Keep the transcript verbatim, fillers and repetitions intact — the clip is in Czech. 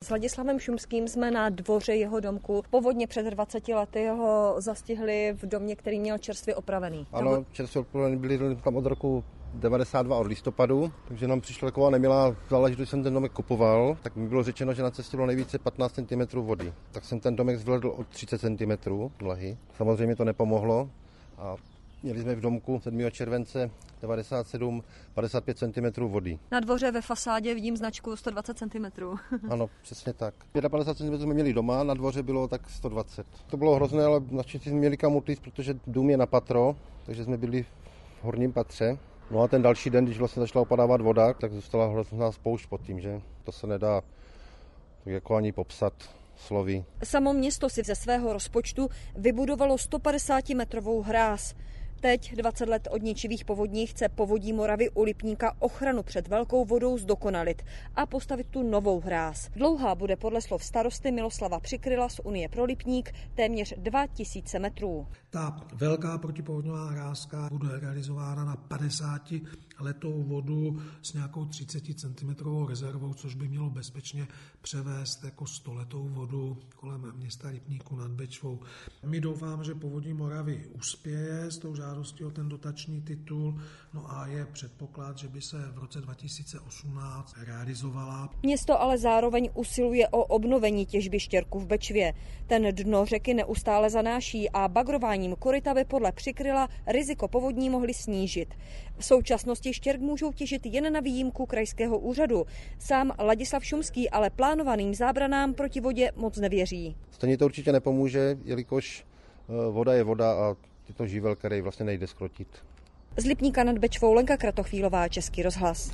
S Ladislavem Šumským jsme na dvoře jeho domku. Povodně před dvaceti lety ho zastihli v domě, který měl čerstvě opravený. Ano, čerstvě opravený byli tam od roku devadesát dva od listopadu, takže nám přišla taková nemilá záležitost, když jsem ten domek kupoval, tak mi bylo řečeno, že na cestě bylo nejvíce patnáct centimetrů vody. Tak jsem ten domek zvládl o třicet centimetrů vlahy. Samozřejmě to nepomohlo a měli jsme v domku sedmého července devadesát sedm padesát pět centimetrů vody. Na dvoře ve fasádě vidím značku sto dvacet centimetrů. Ano, přesně tak. padesát pět centimetrů jsme měli doma, na dvoře bylo tak sto dvacet. To bylo hrozné, ale naštěstí jsme měli kam utíct, protože dům je na patro, takže jsme byli v horním patře. No a ten další den, když vlastně začala opadávat voda, tak zůstala hrozná spoušť pod tím, že to se nedá jako ani popsat slovy. Samo město si ze svého rozpočtu vybudovalo stopadesátimetrovou hráz. Teď, dvacet let od ničivých povodní, chce Povodí Moravy u Lipníka ochranu před velkou vodou zdokonalit a postavit tu novou hráz. Dlouhá bude podle slov starosty Miloslava Přikryla z Unie pro Lipník téměř dva tisíce metrů. Ta velká protipovodňová hrázka bude realizována na padesátiletou vodu s nějakou třiceticentimetrovou rezervou, což by mělo bezpečně převést jako stoletou vodu kolem města Lipníku nad Bečvou. My doufáme, že Povodí Moravy uspěje s tou žádostí o ten dotační titul, no a je předpoklad, že by se v roce dva tisíce osmnáct realizovala. Město ale zároveň usiluje o obnovení těžby štěrku v Bečvě. Ten dno řeky neustále zanáší a bagrováním koryta by podle Přikryla riziko povodní mohli snížit. V současnosti štěrk můžou těžit jen na výjimku krajského úřadu. Sám Ladislav Šumský ale plánovaným zábranám proti vodě moc nevěří. Stejně to určitě nepomůže, jelikož voda je voda a je to živel, který vlastně nejde zkrotit. Z Lipníka nad Bečvou Lenka Kratochvílová, Český rozhlas.